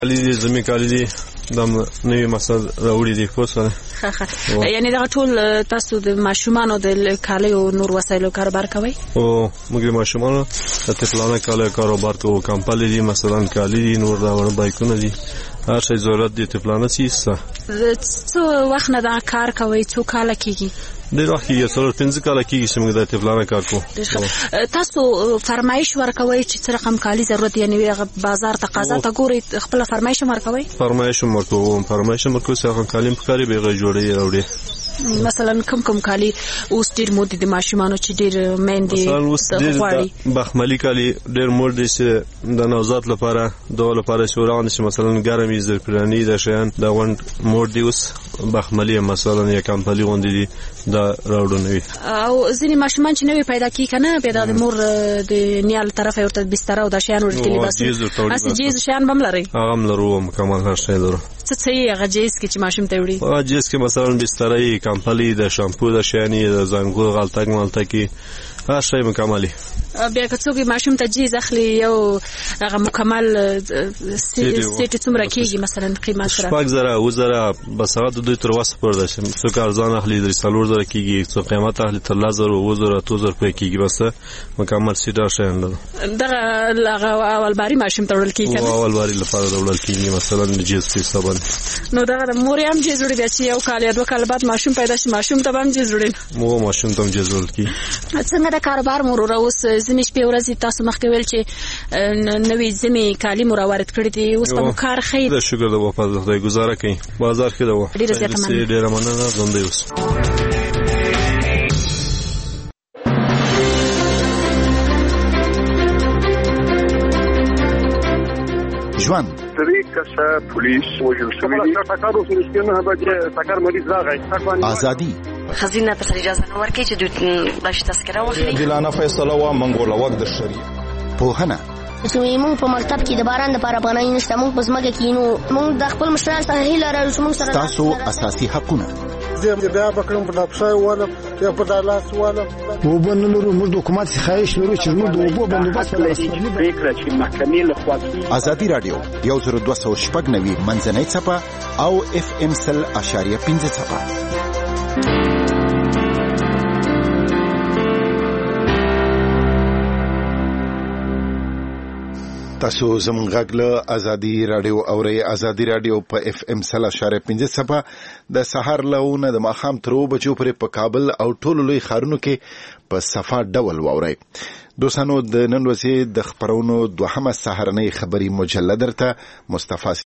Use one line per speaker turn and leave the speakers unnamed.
کالی دي زمي کالی دي د نوې مسل راوړي دي خو سره
یعنی دا ټول تاسو د ماشومانو د کالیو نور وسایلو کاروبار کوي
او موږ د ماشومانو د تپلانه کالیو کاروبار کوو کمپل دي مثلا کالی دي نور دا ور بایکونه دي هر شي ضرورت دي تپلانه سیسه
څو وخت نه دا کار کوي څو کال کېږي
ډېر وخت یې څلور پنځه کاله کېږي چې موږ د تپلانه کار کوو
تاسو فرمایش ورکوي چې څه رقم کالي ضرورت یعنی بازار تقاضا ته ګوري خپل فرمایش ورکوي
فرمایش ورکوو څنګه کالي مخکاري به جوړي راوړي
مثلا کوم کالی اوس ډیر مود دي ماشومانو چې ډیر مېندې غواړي
بخملي کالی ډیر مود دي چې د نوزاد لپاره دوه لپاره شوران چې مثلا ګرمي زرپرانی د شیان د وند مود دی اوس بخملي مثلا یا کمپلي وند دي دا راوړنوي
او ځینې ماشومان چې نوې پیدا کی کنه پیدا د مور د نیال طرفه ورته بستر او د شیان ورته لباس اسی جیز شیان بم لري
هغه لرو مکمل هر شی لرو
څه یې هغه جیز کې چې ماشوم ته وړي
هغه جیز کې مثلا بسترای کمپلي د شامپو د شیانی د زنګو غلطک مالتکی هر شی مکملي
بیا که څوک ماشوم ته جیز اخلي یو هغه مکمل سیټ څومره کېږي مثلا قیمت سره
شپږ زره او زره بس هغه د دوی تر وسه پر ده چې څوک ارزان اخلي د څلور زره کېږي څوک قیمت اخلي تر 1000 او زره 2000 په کېږي بس مکمل سیټ شین ده
دغه اول باری ماشوم ته وړل کېږي
اول باری لپاره وړل کېږي مثلا د جیز په حساب
نو دغه مور هم جیز وړي چې یو کال یا دوه کال بعد ماشوم پیدا شي ماشوم ته هم جیز وړي
مو ماشوم ته جیز وړل کېږي
څنګه د کاروبار مور اوس زمي شپې ورځې تاسو مخکې ویل چې نوې زمي کالی وارد کړی دي اوس په کار خیر
د شکر د وفات خدای گزاره کوي بازار کې دا و ډیره مننه زنده اوس
ژوند
طریقه پولیس وجل شوی ټاکر اوس نشته به ټاکر مریض راغی
ازادي
خزینه ته اجازه نه ورکړي چې دوی باندې تذکره واخلي
دلانه فیصله وا منګوله وخت د شریعت
پوهنه
موږ په مکتب کې د باران لپاره پناه نشته موږ په ځمکه کې نو موږ د خپل مشرانو سره هیله لرو چې موږ سره
تاسو اساسي حقونه
زه بیا بکرم په دافشای والا یا په دالاس والا
وبنلرو موږ د حکومت خواهش لرو چې موږ د وبو بندوبست
ولرو فکر چې محکمې له خوا
ازادي رادیو 1290 منځنۍ صفه او FM 100.5 صفه تاسو زموږ غږ له ازادي رادیو اوري ازادي رادیو په FM 100.5 صفه د سحر لهونه د ماخام ترو بچو پر په کابل او ټولو لوی ښارونو کې په صفه ډول واوري دوستانو د نن ورځې د خبرونو دوهمه سحرنۍ خبري مجله درته مصطفی